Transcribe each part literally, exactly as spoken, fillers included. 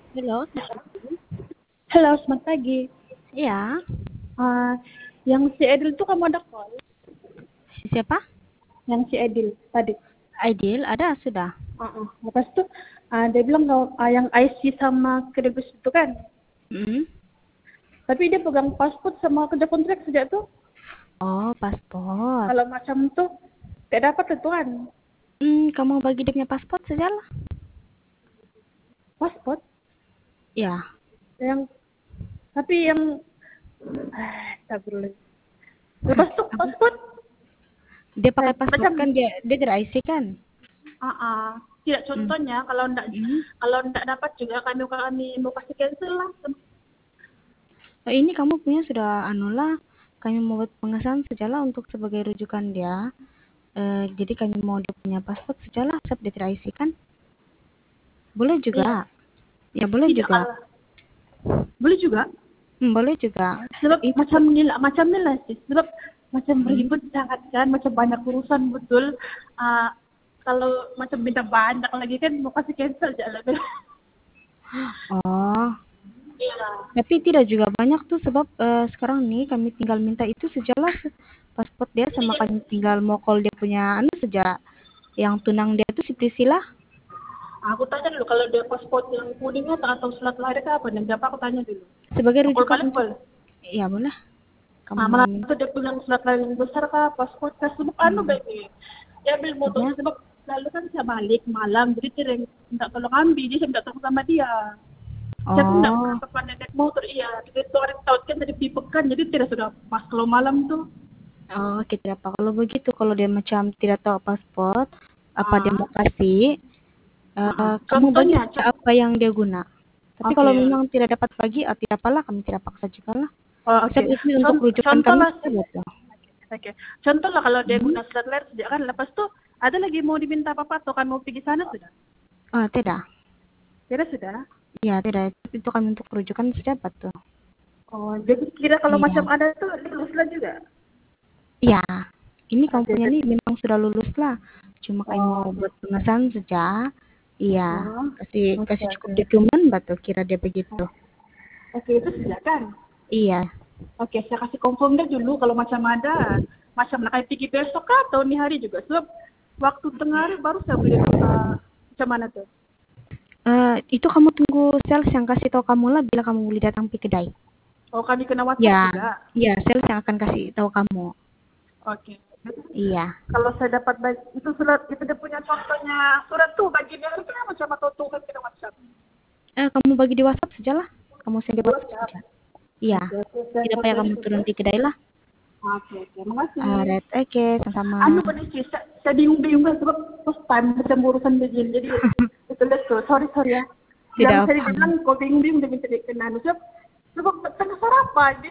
Halo, Halo, selamat pagi. iya, Ah, yang si Edil tuh kamu ada call? siapa? Yang si Edil tadi. Aidil, ada sudah. Ah, ah. Lepas tuh ah, dia bilang kalau ah, yang I C sama kredibus itu kan. Mm. Tapi dia pegang paspor sama kerja kontrak sejak tuh. Oh, paspor. Kalau macam tuh tidak dapat tentuan Hmm, kamu bagi dia punya paspor sajalah. paspor Ya, yang tapi yang ah, tak boleh. Lepas tuh apa? paspor Dia eh, pakai paspor macam kan dia dia tidak I C kan? ah, ah. Tidak Hmm. contohnya kalau ndak Mm. kalau ndak dapat juga kami kami mau kasih cancel lah. Oh, ini kamu punya sudah anu lah. Kami mau buat pengesahan sejalah untuk sebagai rujukan dia. Eh, jadi kami mau dia punya paspor sejalah, sebab dia tidak I C kan? Boleh Iya, juga. Ya boleh tidak juga. kalah. Boleh juga. Hmm, boleh juga. Sebab Itu macam nila macam nila sih sebab macam hmm. ribet sangat kan macam banyak urusan betul. Ah, kalau macam minta banyak lagi kan mau kasih cancel aja lah. Oh, Iya. tapi tidak juga banyak tuh sebab eh, sekarang nih kami tinggal minta itu sejalan paspor dia sama Iya. kami tinggal mau call dia punya anu saja yang tunang dia tuh si Priscilla Aku tanya dulu kalau dia paspor yang kuningnya atau surat lahir apa dan siapa aku tanya dulu. sebagai Aku rujukan balik untuk call. ya boleh kamu Ah, mau malah minta itu dia bilang surat lahir yang besar kah paspor kah sebab anu hmm. baik ni. Dia ambil motornya Apa? sebab lalu kan saya balik malam jadi dia minta tolong ambil jadi saya minta tolong sama dia. Saya pun tidak Oh, berapa pandai naik motor, iya. Jadi itu hari tahu kan dari Pipekan, jadi tidak sudah pas kalau malam tuh. oh kita apa kalau begitu kalau dia macam tidak tahu paspor apa dia Ah, mau kasih ah. eh, kamu bagi Contohnya, saja contoh. apa yang dia guna tapi kalau Oke, memang tidak dapat bagi ah, tidak apalah kami tidak paksa juga lah oh, oke. sebab itu untuk Con- rujukan Contoh kami lah, saja betul. oke. Contoh lah kalau dia Hmm? guna surat lahir sejak kan, lepas tuh ada lagi mau diminta apa-apa atau kan mau pergi sana sudah? Ah, tidak. Tidak sudah. Iya, tidak. Itu kan untuk rujukan pejabat tuh. Oh, jadi kira kalau macam Iya. ada tuh lulus lah juga. Iya. Ini kamu Oke, punya oke. nih memang sudah lulus lah. Cuma kayak Oh, mau oke. buat pengesahan saja. Iya. Oh, Kasih oke, kasih cukup oke. dokumen batu kira dia begitu. Oke, itu sudah kan? Iya. Oke, saya kasih confirm deh dulu kalau macam ada. Macam nak kayak pergi besok kah atau ni hari juga. Sebab waktu tengah hari baru saya beli uh, macam mana tuh. Eh, itu kamu tunggu sales yang kasih tahu kamu lah bila kamu boleh datang ke kedai. Oh, kami kena WhatsApp Ya, juga. iya, sales yang akan kasih tahu kamu. Oke. Iya. Kalau saya dapat bagi, itu surat, itu dia punya contohnya surat tuh bagiannya harusnya macam atau tuh kan kena WhatsApp. Eh, kamu bagi di WhatsApp saja lah. Kamu send di Di WhatsApp WhatsApp. saja. Iya. Oke, oke. Saya Tidak payah fotonya kamu dulu turun ya. di kedai lah. Oke, oke. Makasih. Alright, oke, sama-sama. Anu pada sih, saya, saya bingung-bingung kan sebab first time macam urusan begini. Jadi betul betul. Sorry sorry ya. Tidak Yang saya apa. bilang kau bingung-bingung dia minta kena anu sebab sebab tengah sarapan. Jadi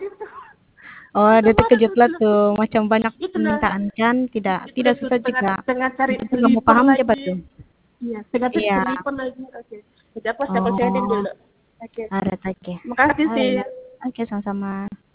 Oh, macam ada mana terkejut tuh lah itulah tuh. Macam banyak itulah permintaan kan. Tidak, itulah tidak tuh susah tengah juga. tengah cari Yang penting kamu sleeper paham aja lagi. tuh. Iya, tengah cari Iya. sleeper lagi. Oke. Jadi apa saya konserin Oh, dulu. Oke. alright, oke. Makasih sih. Alright. Oke, sama-sama.